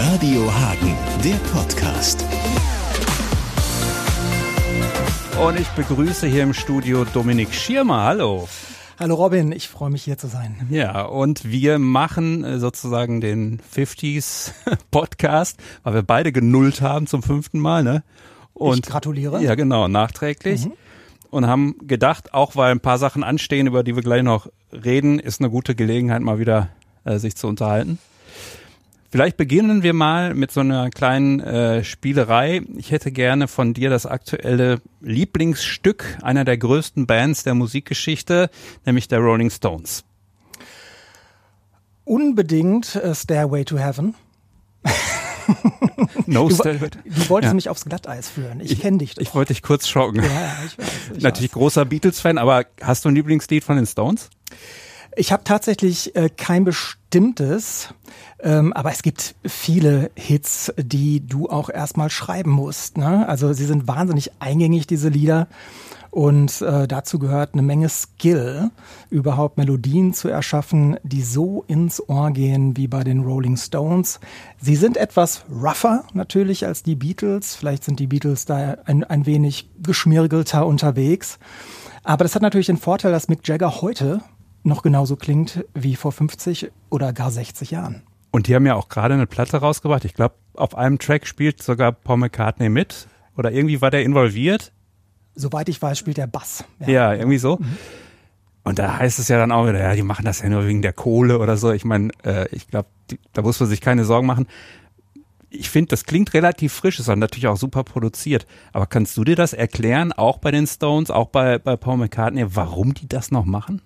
Radio Hagen, der Podcast. Und ich begrüße hier im Studio Dominik Schirmer. Hallo. Hallo Robin, ich freue mich hier zu sein. Ja, und wir machen sozusagen den 50s Podcast, weil wir beide genullt haben zum 5. Mal, ne? Und ich gratuliere. Ja, genau, nachträglich. Und haben gedacht, auch weil ein paar Sachen anstehen, über die wir gleich noch reden, ist eine gute Gelegenheit, mal wieder sich zu unterhalten. Vielleicht beginnen wir mal mit so einer kleinen Spielerei. Ich hätte gerne von dir das aktuelle Lieblingsstück einer der größten Bands der Musikgeschichte, nämlich der Rolling Stones. Unbedingt Stairway to Heaven. No Du wolltest mich aufs Glatteis führen. Ich kenne dich doch. Ich wollte dich kurz schocken. Ja, ich weiß. Natürlich großer Beatles-Fan, aber hast du ein Lieblingslied von den Stones? Ich habe tatsächlich kein bestimmtes, aber es gibt viele Hits, die du auch erstmal schreiben musst, ne? Also sie sind wahnsinnig eingängig, diese Lieder. Und dazu gehört eine Menge Skill, überhaupt Melodien zu erschaffen, die so ins Ohr gehen wie bei den Rolling Stones. Sie sind etwas rougher natürlich als die Beatles. Vielleicht sind die Beatles da ein wenig geschmirgelter unterwegs. Aber das hat natürlich den Vorteil, dass Mick Jagger heute noch genauso klingt wie vor 50 oder gar 60 Jahren. Und die haben ja auch gerade eine Platte rausgebracht. Ich glaube, auf einem Track spielt sogar Paul McCartney mit. Oder irgendwie war der involviert. Soweit ich weiß, spielt der Bass. Ja, irgendwie so. Und da heißt es ja dann auch wieder, ja, die machen das ja nur wegen der Kohle oder so. Ich meine, ich glaube, da muss man sich keine Sorgen machen. Ich finde, das klingt relativ frisch, ist dann natürlich auch super produziert. Aber kannst du dir das erklären, auch bei den Stones, auch bei Paul McCartney, warum die das noch machen?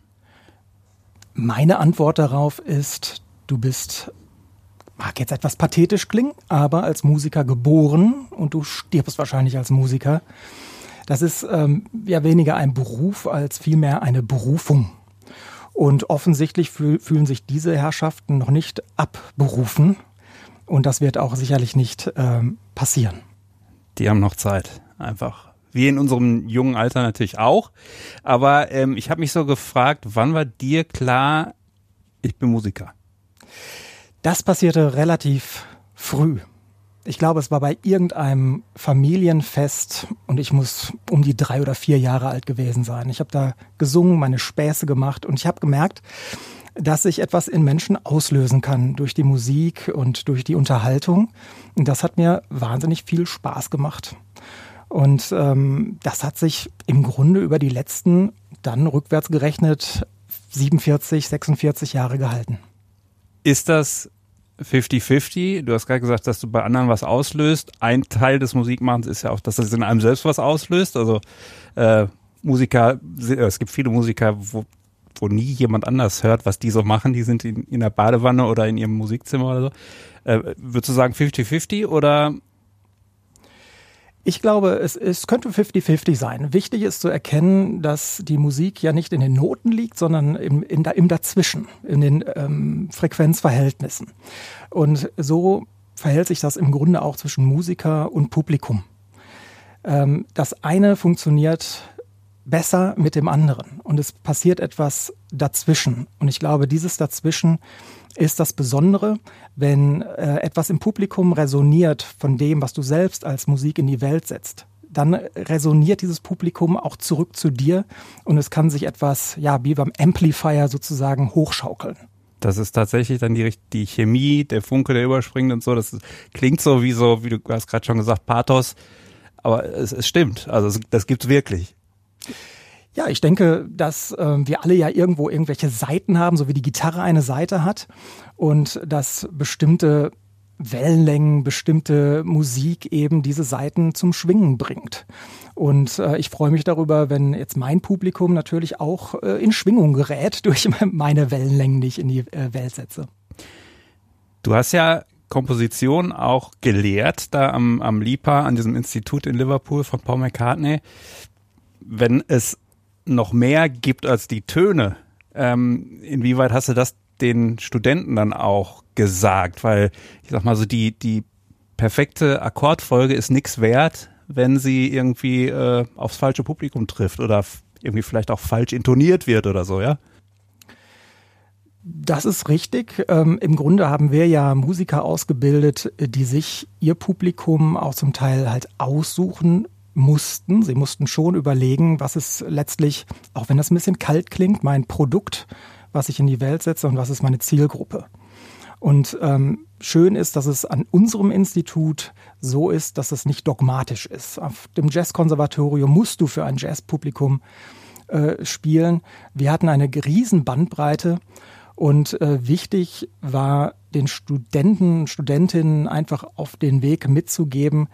Meine Antwort darauf ist, du bist, mag jetzt etwas pathetisch klingen, aber als Musiker geboren und du stirbst wahrscheinlich als Musiker. Das ist ja weniger ein Beruf als vielmehr eine Berufung. Und offensichtlich fühlen sich diese Herrschaften noch nicht abberufen. Und das wird auch sicherlich nicht passieren. Die haben noch Zeit, einfach. Wir in unserem jungen Alter natürlich auch. Aber ich habe mich so gefragt, wann war dir klar, ich bin Musiker? Das passierte relativ früh. Ich glaube, es war bei irgendeinem Familienfest und ich muss um die 3 oder 4 Jahre alt gewesen sein. Ich habe da gesungen, meine Späße gemacht und ich habe gemerkt, dass ich etwas in Menschen auslösen kann durch die Musik und durch die Unterhaltung. Und das hat mir wahnsinnig viel Spaß gemacht. Und das hat sich im Grunde über die letzten, dann rückwärts gerechnet, 47, 46 Jahre gehalten. Ist das 50-50? Du hast gerade gesagt, dass du bei anderen was auslöst. Ein Teil des Musikmachens ist ja auch, dass das in einem selbst was auslöst. Also Musiker, es gibt viele Musiker, wo nie jemand anders hört, was die so machen. Die sind in der Badewanne oder in ihrem Musikzimmer oder so. Würdest du sagen 50-50 oder? Ich glaube, es könnte 50-50 sein. Wichtig ist zu erkennen, dass die Musik ja nicht in den Noten liegt, sondern im Dazwischen, in den Frequenzverhältnissen. Und so verhält sich das im Grunde auch zwischen Musiker und Publikum. Das eine funktioniert besser mit dem anderen und es passiert etwas dazwischen. Und ich glaube, dieses Dazwischen ist das Besondere, wenn etwas im Publikum resoniert von dem, was du selbst als Musik in die Welt setzt. Dann resoniert dieses Publikum auch zurück zu dir und es kann sich etwas, ja, wie beim Amplifier sozusagen hochschaukeln. Das ist tatsächlich dann die Chemie, der Funke, der überspringt und so. Das klingt so, wie du hast gerade schon gesagt, Pathos. Aber es stimmt. Also das gibt's wirklich. Ja, ich denke, dass wir alle ja irgendwo irgendwelche Saiten haben, so wie die Gitarre eine Saite hat und dass bestimmte Wellenlängen, bestimmte Musik eben diese Saiten zum Schwingen bringt. Und ich freue mich darüber, wenn jetzt mein Publikum natürlich auch in Schwingung gerät durch meine Wellenlängen, die ich in die Welt setze. Du hast ja Komposition auch gelehrt, da am LIPA, an diesem Institut in Liverpool von Paul McCartney. Wenn es noch mehr gibt als die Töne, inwieweit hast du das den Studenten dann auch gesagt? Weil ich sag mal so, die perfekte Akkordfolge ist nichts wert, wenn sie irgendwie aufs falsche Publikum trifft oder irgendwie vielleicht auch falsch intoniert wird oder so, ja? Das ist richtig. Im Grunde haben wir ja Musiker ausgebildet, die sich ihr Publikum auch zum Teil halt aussuchen mussten. Sie mussten schon überlegen, was ist letztlich, auch wenn das ein bisschen kalt klingt, mein Produkt, was ich in die Welt setze und was ist meine Zielgruppe. Und schön ist, dass es an unserem Institut so ist, dass es nicht dogmatisch ist. Auf dem Jazzkonservatorium musst du für ein Jazzpublikum spielen. Wir hatten eine riesen Bandbreite und wichtig war, den Studenten, Studentinnen einfach auf den Weg mitzugeben,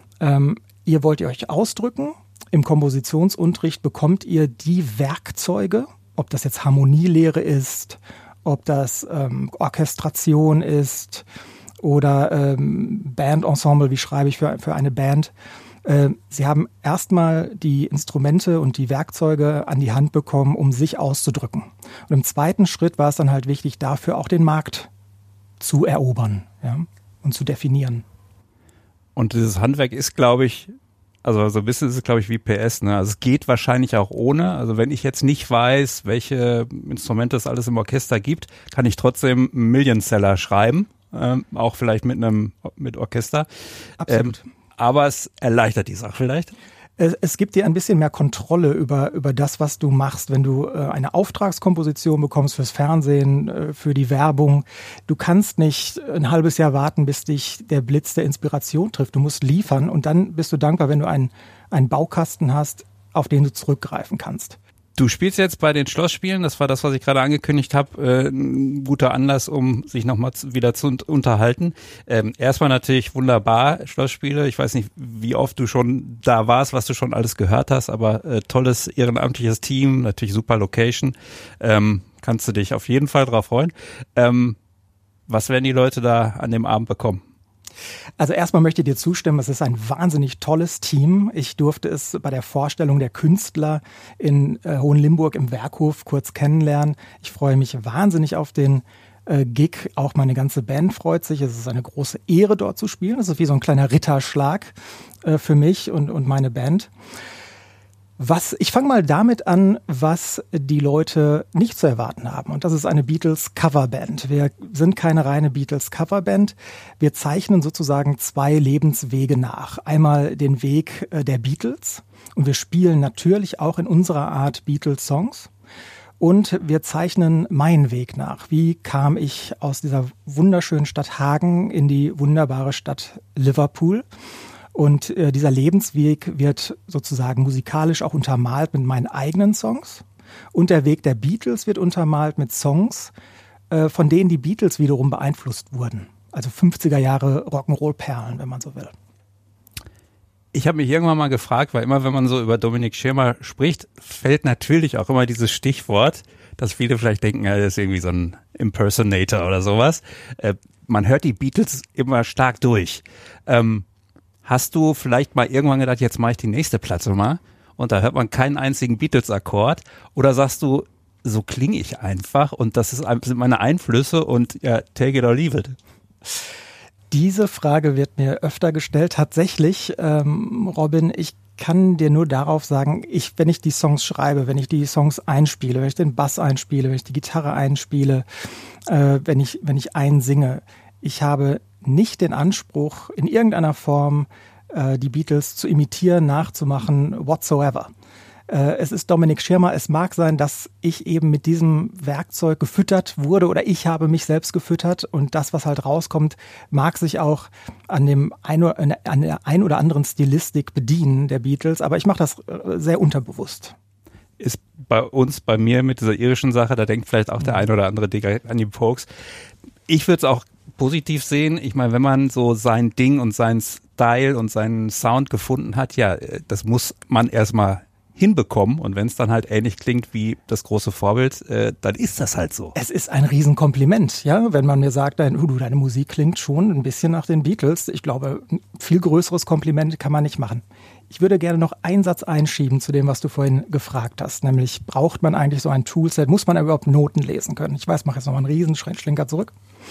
ihr wollt ihr euch ausdrücken. Im Kompositionsunterricht bekommt ihr die Werkzeuge, ob das jetzt Harmonielehre ist, ob das Orchestration ist oder Bandensemble, wie schreibe ich für eine Band. Sie haben erstmal die Instrumente und die Werkzeuge an die Hand bekommen, um sich auszudrücken. Und im zweiten Schritt war es dann halt wichtig, dafür auch den Markt zu erobern, ja, und zu definieren. Und dieses Handwerk ist, glaube ich, also so ein bisschen ist es, glaube ich, wie PS, ne? Also es geht wahrscheinlich auch ohne. Also wenn ich jetzt nicht weiß, welche Instrumente es alles im Orchester gibt, kann ich trotzdem einen Millionseller schreiben, auch vielleicht mit Orchester. Absolut. Aber es erleichtert die Sache vielleicht. Es gibt dir ein bisschen mehr Kontrolle über das, was du machst, wenn du eine Auftragskomposition bekommst fürs Fernsehen, für die Werbung. Du kannst nicht ein halbes Jahr warten, bis dich der Blitz der Inspiration trifft. Du musst liefern und dann bist du dankbar, wenn du einen Baukasten hast, auf den du zurückgreifen kannst. Du spielst jetzt bei den Schlossspielen, das war das, was ich gerade angekündigt habe, ein guter Anlass, um sich nochmal wieder zu unterhalten. Erstmal natürlich wunderbar, Schlossspiele. Ich weiß nicht, wie oft du schon da warst, was du schon alles gehört hast, aber tolles ehrenamtliches Team, natürlich super Location. Kannst du dich auf jeden Fall drauf freuen. Was werden die Leute da an dem Abend bekommen? Also erstmal möchte ich dir zustimmen, es ist ein wahnsinnig tolles Team. Ich durfte es bei der Vorstellung der Künstler in Hohenlimburg im Werkhof kurz kennenlernen. Ich freue mich wahnsinnig auf den Gig. Auch meine ganze Band freut sich. Es ist eine große Ehre, dort zu spielen. Es ist wie so ein kleiner Ritterschlag für mich und meine Band. Ich fange mal damit an, was die Leute nicht zu erwarten haben. Und das ist eine Beatles-Coverband. Wir sind keine reine Beatles-Coverband. Wir zeichnen sozusagen zwei Lebenswege nach. Einmal den Weg der Beatles. Und wir spielen natürlich auch in unserer Art Beatles-Songs. Und wir zeichnen meinen Weg nach. Wie kam ich aus dieser wunderschönen Stadt Hagen in die wunderbare Stadt Liverpool? Und dieser Lebensweg wird sozusagen musikalisch auch untermalt mit meinen eigenen Songs. Und der Weg der Beatles wird untermalt mit Songs, von denen die Beatles wiederum beeinflusst wurden. Also 50er Jahre Rock'n'Roll-Perlen, wenn man so will. Ich habe mich irgendwann mal gefragt, weil immer, wenn man so über Dominik Schirmer spricht, fällt natürlich auch immer dieses Stichwort, dass viele vielleicht denken, ja, das ist irgendwie so ein Impersonator oder sowas. Man hört die Beatles immer stark durch. Hast du vielleicht mal irgendwann gedacht, jetzt mache ich die nächste Platte mal und da hört man keinen einzigen Beatles-Akkord? Oder sagst du, so klinge ich einfach und das sind meine Einflüsse und ja, take it or leave it? Diese Frage wird mir öfter gestellt. Tatsächlich, Robin, ich kann dir nur darauf sagen, wenn ich die Songs schreibe, wenn ich die Songs einspiele, wenn ich den Bass einspiele, wenn ich die Gitarre einspiele, wenn ich einsinge, ich habe nicht den Anspruch, in irgendeiner Form die Beatles zu imitieren, nachzumachen, whatsoever. Es ist Dominik Schirmer. Es mag sein, dass ich eben mit diesem Werkzeug gefüttert wurde oder ich habe mich selbst gefüttert und das, was halt rauskommt, mag sich auch an der ein oder anderen Stilistik bedienen der Beatles, aber ich mache das sehr unterbewusst. Ist bei mir mit dieser irischen Sache, da denkt vielleicht auch der ein oder andere Digger an die Pokes. Ich würde es auch positiv sehen. Ich meine, wenn man so sein Ding und seinen Style und seinen Sound gefunden hat, ja, das muss man erstmal hinbekommen. Und wenn es dann halt ähnlich klingt wie das große Vorbild, dann ist das halt so. Es ist ein Riesenkompliment, ja, wenn man mir sagt, deine Musik klingt schon ein bisschen nach den Beatles. Ich glaube, ein viel größeres Kompliment kann man nicht machen. Ich würde gerne noch einen Satz einschieben zu dem, was du vorhin gefragt hast, nämlich braucht man eigentlich so ein Toolset, muss man überhaupt Noten lesen können? Ich weiß, ich mache jetzt noch mal einen Riesenschlenker zurück.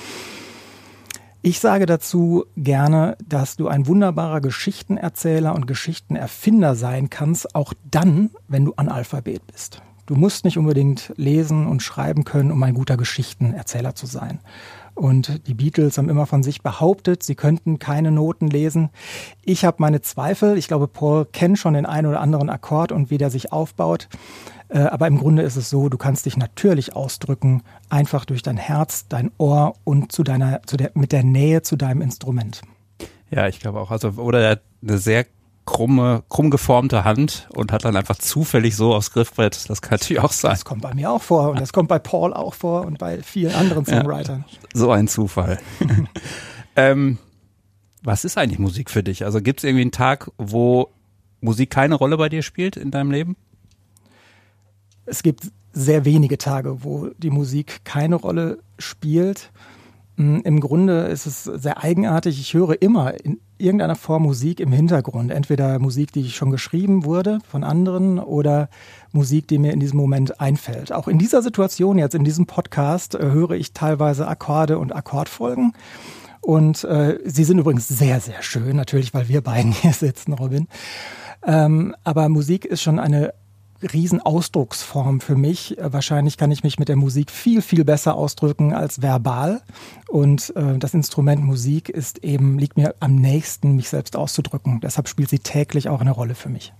Ich sage dazu gerne, dass du ein wunderbarer Geschichtenerzähler und Geschichtenerfinder sein kannst, auch dann, wenn du Analphabet bist. Du musst nicht unbedingt lesen und schreiben können, um ein guter Geschichtenerzähler zu sein. Und die Beatles haben immer von sich behauptet, sie könnten keine Noten lesen. Ich habe meine Zweifel. Ich glaube, Paul kennt schon den einen oder anderen Akkord und wie der sich aufbaut. Aber im Grunde ist es so, du kannst dich natürlich ausdrücken, einfach durch dein Herz, dein Ohr und mit der Nähe zu deinem Instrument. Ja, ich glaube auch. Also, oder er hat eine sehr krumm geformte Hand und hat dann einfach zufällig so aufs Griffbrett. Das kann natürlich auch sein. Das kommt bei mir auch vor und das kommt bei Paul auch vor und bei vielen anderen Songwritern. Ja, so ein Zufall. Was ist eigentlich Musik für dich? Also gibt es irgendwie einen Tag, wo Musik keine Rolle bei dir spielt in deinem Leben? Es gibt sehr wenige Tage, wo die Musik keine Rolle spielt. Im Grunde ist es sehr eigenartig. Ich höre immer in irgendeiner Form Musik im Hintergrund. Entweder Musik, die schon geschrieben wurde von anderen oder Musik, die mir in diesem Moment einfällt. Auch in dieser Situation, jetzt in diesem Podcast, höre ich teilweise Akkorde und Akkordfolgen. Und sie sind übrigens sehr, sehr schön, natürlich, weil wir beiden hier sitzen, Robin. Aber Musik ist schon eine Riesenausdrucksform für mich. Wahrscheinlich kann ich mich mit der Musik viel, viel besser ausdrücken als verbal. Und das Instrument Musik liegt mir am nächsten, mich selbst auszudrücken. Deshalb spielt sie täglich auch eine Rolle für mich.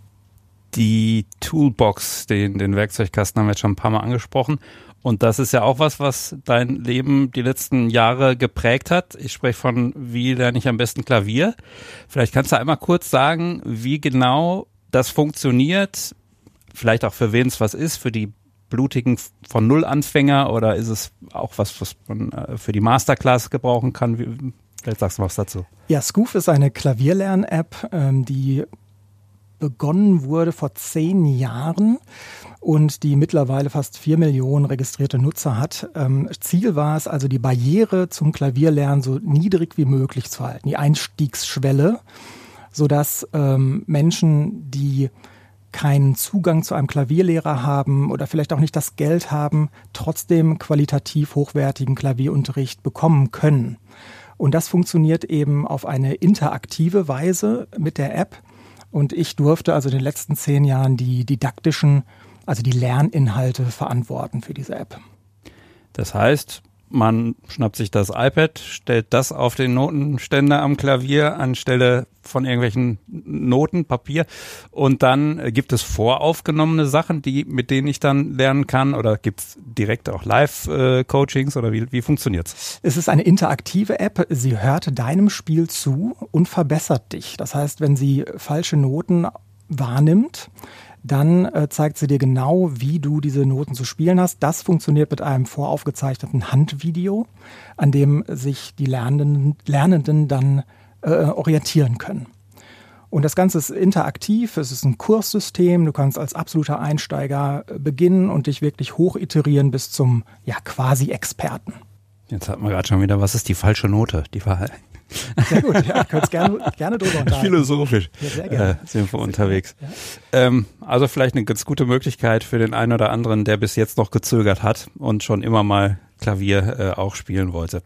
Die Toolbox, den Werkzeugkasten haben wir jetzt schon ein paar Mal angesprochen. Und das ist ja auch was dein Leben die letzten Jahre geprägt hat. Ich spreche von, wie lerne ich am besten Klavier. Vielleicht kannst du einmal kurz sagen, wie genau das funktioniert. Vielleicht auch für wen es was ist, für die blutigen von Null-Anfänger oder ist es auch was man für die Masterclass gebrauchen kann? Vielleicht sagst du was dazu. Ja, Scoof ist eine Klavierlern-App, die begonnen wurde vor 10 Jahren und die mittlerweile fast 4 Millionen registrierte Nutzer hat. Ziel war es also, die Barriere zum Klavierlernen so niedrig wie möglich zu halten, die Einstiegsschwelle, sodass Menschen, die keinen Zugang zu einem Klavierlehrer haben oder vielleicht auch nicht das Geld haben, trotzdem qualitativ hochwertigen Klavierunterricht bekommen können. Und das funktioniert eben auf eine interaktive Weise mit der App. Und ich durfte also in den letzten 10 Jahren die didaktischen, also die Lerninhalte verantworten für diese App. Das heißt, man schnappt sich das iPad, stellt das auf den Notenständer am Klavier anstelle von irgendwelchen Noten, Papier und dann gibt es voraufgenommene Sachen, mit denen ich dann lernen kann oder gibt es direkt auch Live-Coachings oder wie funktioniert's? Es ist eine interaktive App. Sie hört deinem Spiel zu und verbessert dich. Das heißt, wenn sie falsche Noten wahrnimmt, dann zeigt sie dir genau, wie du diese Noten zu spielen hast. Das funktioniert mit einem voraufgezeichneten Handvideo, an dem sich die Lernenden dann orientieren können. Und das Ganze ist interaktiv, es ist ein Kurssystem, du kannst als absoluter Einsteiger beginnen und dich wirklich hoch iterieren bis zum quasi Experten. Jetzt hatten wir gerade schon wieder, was ist die falsche Note? Die war sehr gut, ja, könntest gerne drüber unterhalten. Philosophisch ja, sehr gerne. Sind wir unterwegs. Ja. Also vielleicht eine ganz gute Möglichkeit für den einen oder anderen, der bis jetzt noch gezögert hat und schon immer mal Klavier auch spielen wollte.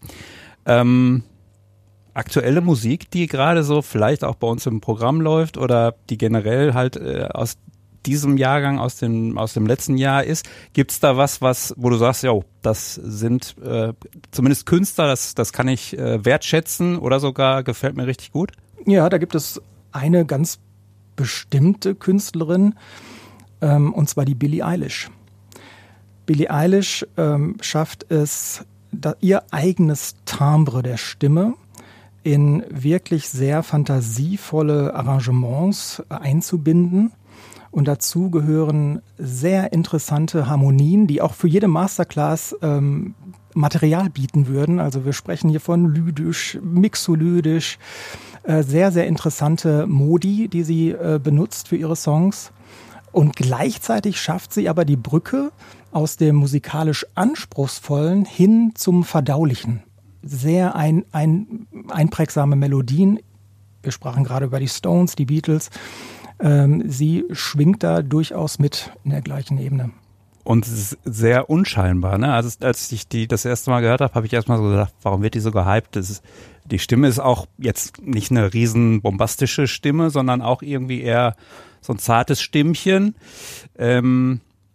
Aktuelle Musik, die gerade so vielleicht auch bei uns im Programm läuft oder die generell halt aus diesem Jahrgang, aus dem letzten Jahr ist, gibt's da was, wo du sagst, das sind zumindest Künstler, das kann ich wertschätzen oder sogar gefällt mir richtig gut? Ja, da gibt es eine ganz bestimmte Künstlerin, und zwar die Billie Eilish. Billie Eilish schafft es, ihr eigenes Timbre der Stimme in wirklich sehr fantasievolle Arrangements einzubinden. Und dazu gehören sehr interessante Harmonien, die auch für jede Masterclass Material bieten würden. Also wir sprechen hier von lydisch, mixolydisch, sehr, sehr interessante Modi, die sie benutzt für ihre Songs. Und gleichzeitig schafft sie aber die Brücke aus dem musikalisch Anspruchsvollen hin zum Verdaulichen. Sehr einprägsame Melodien. Wir sprachen gerade über die Stones, die Beatles. Sie schwingt da durchaus mit in der gleichen Ebene. Und es ist sehr unscheinbar, ne? Also als ich die das erste Mal gehört habe, habe ich erstmal so gedacht, warum wird die so gehypt? Die Stimme ist auch jetzt nicht eine riesen bombastische Stimme, sondern auch irgendwie eher so ein zartes Stimmchen.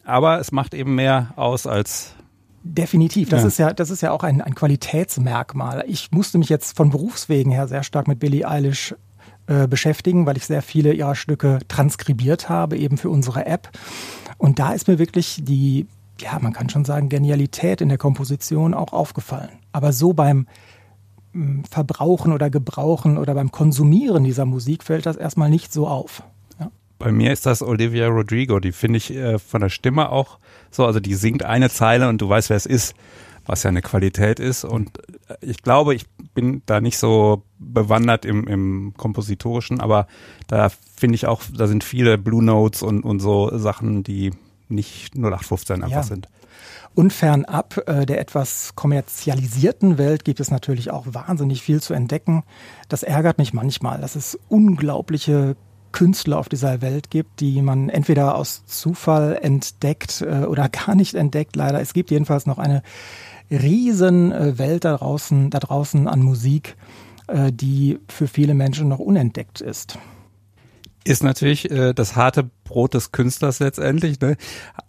aber es macht eben mehr aus als... Definitiv. Das ist ja auch ein Qualitätsmerkmal. Ich musste mich jetzt von Berufswegen her sehr stark mit Billie Eilish beschäftigen, weil ich sehr viele ihrer Stücke transkribiert habe, eben für unsere App. Und da ist mir wirklich die, man kann schon sagen, Genialität in der Komposition auch aufgefallen. Aber so beim Verbrauchen oder Gebrauchen oder beim Konsumieren dieser Musik fällt das erstmal nicht so auf. Ja. Bei mir ist das Olivia Rodrigo, die finde ich von der Stimme auch so, also die singt eine Zeile und du weißt, wer es ist, was ja eine Qualität ist. Und ich glaube, ich bin da nicht so bewandert im Kompositorischen, aber da finde ich auch, da sind viele Blue Notes und so Sachen, die nicht 0815 einfach sind. Und fernab der etwas kommerzialisierten Welt gibt es natürlich auch wahnsinnig viel zu entdecken. Das ärgert mich manchmal, dass es unglaubliche Künstler auf dieser Welt gibt, die man entweder aus Zufall entdeckt oder gar nicht entdeckt, leider. Es gibt jedenfalls noch eine riesen Welt da draußen an Musik, die für viele Menschen noch unentdeckt ist. Ist natürlich das harte Brot des Künstlers letztendlich, ne?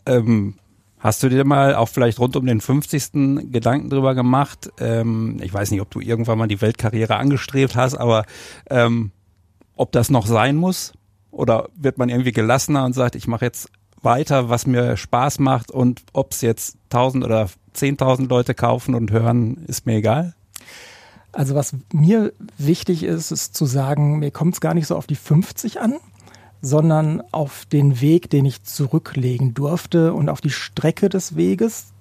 Hast du dir mal auch vielleicht rund um den 50. Gedanken drüber gemacht? Ich weiß nicht, ob du irgendwann mal die Weltkarriere angestrebt hast, aber ob das noch sein muss? Oder wird man irgendwie gelassener und sagt, ich mache jetzt weiter, was mir Spaß macht und ob es jetzt 1000 oder 10.000 Leute kaufen und hören, ist mir egal? Also was mir wichtig ist, ist zu sagen, mir kommt es gar nicht so auf die 50 an, sondern auf den Weg, den ich zurücklegen durfte und auf die Strecke des Weges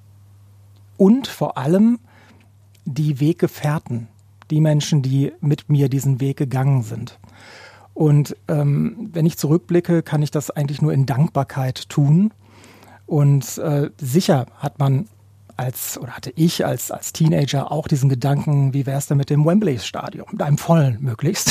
und vor allem die Weggefährten, die Menschen, die mit mir diesen Weg gegangen sind. Und wenn ich zurückblicke, kann ich das eigentlich nur in Dankbarkeit tun. Und sicher hatte ich als Teenager auch diesen Gedanken, wie wäre es denn mit dem Wembley-Stadion, mit einem vollen möglichst.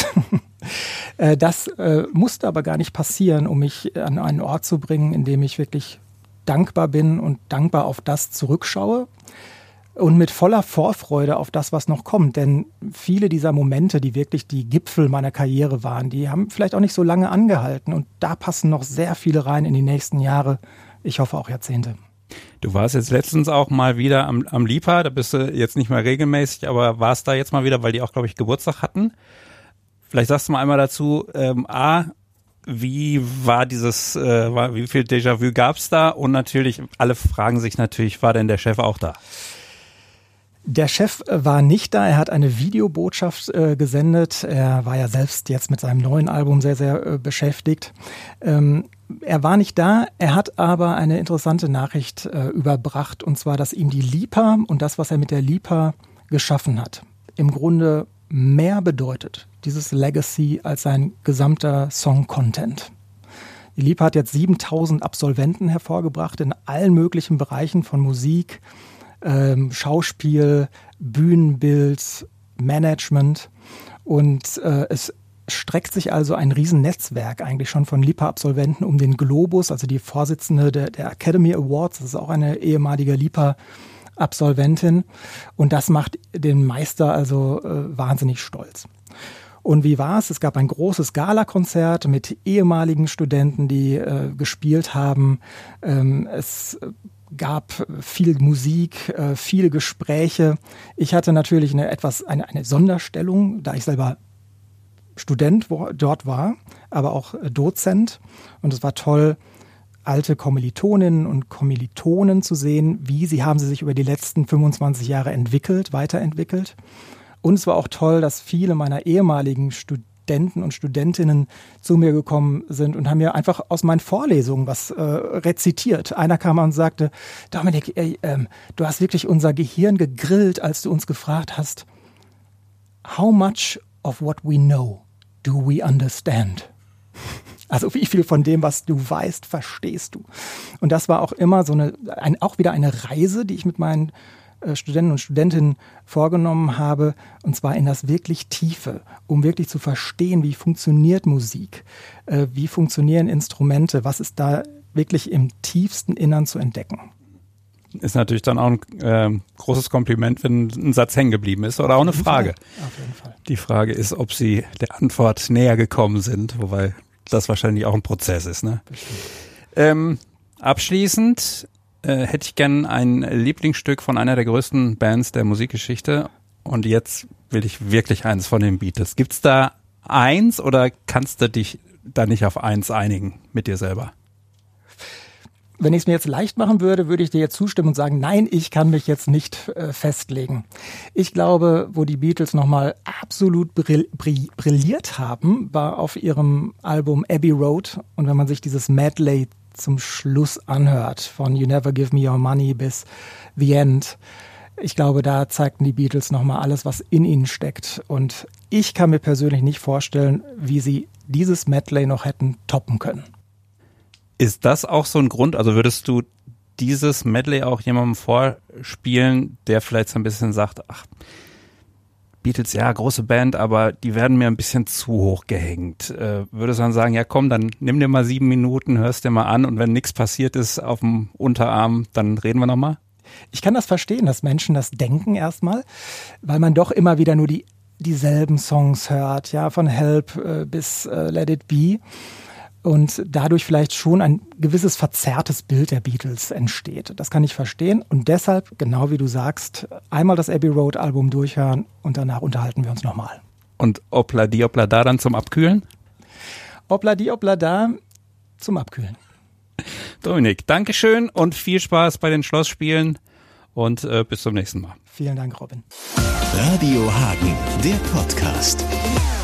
Das musste aber gar nicht passieren, um mich an einen Ort zu bringen, in dem ich wirklich dankbar bin und dankbar auf das zurückschaue und mit voller Vorfreude auf das, was noch kommt. Denn viele dieser Momente, die wirklich die Gipfel meiner Karriere waren, die haben vielleicht auch nicht so lange angehalten. Und da passen noch sehr viele rein in die nächsten Jahre. Ich hoffe auch Jahrzehnte. Du warst jetzt letztens auch mal wieder am Lipa, da bist du jetzt nicht mehr regelmäßig, aber warst da jetzt mal wieder, weil die auch, glaube ich, Geburtstag hatten. Vielleicht sagst du mal einmal dazu, wie war wie viel Déjà-vu gab's da? Und natürlich, alle fragen sich natürlich, war denn der Chef auch da? Der Chef war nicht da, er hat eine Videobotschaft gesendet. Er war ja selbst jetzt mit seinem neuen Album sehr, sehr beschäftigt. Er war nicht da, er hat aber eine interessante Nachricht überbracht, und zwar, dass ihm die Lipa und das, was er mit der Lipa geschaffen hat, im Grunde mehr bedeutet, dieses Legacy, als sein gesamter Song-Content. Die Lipa hat jetzt 7000 Absolventen hervorgebracht in allen möglichen Bereichen von Musik, Schauspiel, Bühnenbild, Management, und es streckt sich also ein Riesennetzwerk eigentlich schon von Lipa-Absolventen um den Globus, also die Vorsitzende der Academy Awards, das ist auch eine ehemalige Lipa-Absolventin, und das macht den Meister also wahnsinnig stolz. Und wie war es? Es gab ein großes Galakonzert mit ehemaligen Studenten, die gespielt haben. Es gab viel Musik, viele Gespräche. Ich hatte natürlich eine Sonderstellung, da ich selber Student dort war, aber auch Dozent. Und es war toll, alte Kommilitoninnen und Kommilitonen zu sehen, haben sie sich über die letzten 25 Jahre weiterentwickelt. Und es war auch toll, dass viele meiner ehemaligen Studenten und Studentinnen zu mir gekommen sind und haben mir einfach aus meinen Vorlesungen was rezitiert. Einer kam und sagte, Dominik, du hast wirklich unser Gehirn gegrillt, als du uns gefragt hast, how much of what we know do we understand? Also wie viel von dem, was du weißt, verstehst du? Und das war auch immer auch wieder eine Reise, die ich mit meinen Studenten und Studentinnen vorgenommen habe, und zwar in das wirklich Tiefe, um wirklich zu verstehen, wie funktioniert Musik, wie funktionieren Instrumente, was ist da wirklich im tiefsten Innern zu entdecken. Ist natürlich dann auch ein großes Kompliment, wenn ein Satz hängen geblieben ist oder auch eine Frage. Auf jeden Fall. Die Frage ist, ob Sie der Antwort näher gekommen sind, wobei das wahrscheinlich auch ein Prozess ist, ne? Abschließend hätte ich gern ein Lieblingsstück von einer der größten Bands der Musikgeschichte. Und jetzt will ich wirklich eins von den Beatles. Gibt's da eins oder kannst du dich da nicht auf eins einigen mit dir selber? Wenn ich es mir jetzt leicht machen würde, würde ich dir jetzt zustimmen und sagen, nein, ich kann mich jetzt nicht festlegen. Ich glaube, wo die Beatles nochmal absolut brilliert haben, war auf ihrem Album Abbey Road. Und wenn man sich dieses Medley zum Schluss anhört, von You Never Give Me Your Money bis The End, ich glaube, da zeigten die Beatles nochmal alles, was in ihnen steckt. Und ich kann mir persönlich nicht vorstellen, wie sie dieses Medley noch hätten toppen können. Ist das auch so ein Grund, also würdest du dieses Medley auch jemandem vorspielen, der vielleicht so ein bisschen sagt, ach, Beatles, ja, große Band, aber die werden mir ein bisschen zu hoch gehängt. Würdest du dann sagen, ja komm, dann nimm dir mal 7 Minuten, hörst dir mal an und wenn nichts passiert ist auf dem Unterarm, dann reden wir nochmal? Ich kann das verstehen, dass Menschen das denken erstmal, weil man doch immer wieder nur dieselben Songs hört, ja, von Help bis Let It Be. Und dadurch vielleicht schon ein gewisses verzerrtes Bild der Beatles entsteht. Das kann ich verstehen. Und deshalb, genau wie du sagst, einmal das Abbey Road Album durchhören und danach unterhalten wir uns nochmal. Und Obladi Oblada dann zum Abkühlen? Obladi Oblada zum Abkühlen. Dominik, Dankeschön und viel Spaß bei den Schlossspielen und bis zum nächsten Mal. Vielen Dank, Robin. Radio Hagen, der Podcast.